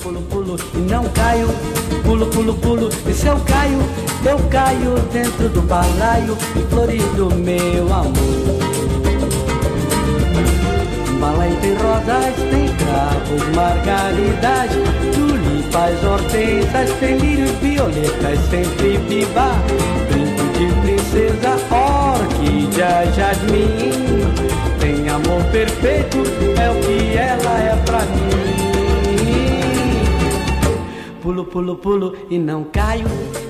pulo, pulo e não caio. Pulo, pulo, pulo, e se eu caio dentro do balaio florido, meu amor. Balaio tem rosas, tem cravos, margaridas, tulipas, hortensas, tem lírios, violetas, sempre viva. Brinco de princesa, orquídea, jasmim. Tem amor perfeito, é o que ela é pra mim. Pulo, pulo, pulo e não caio.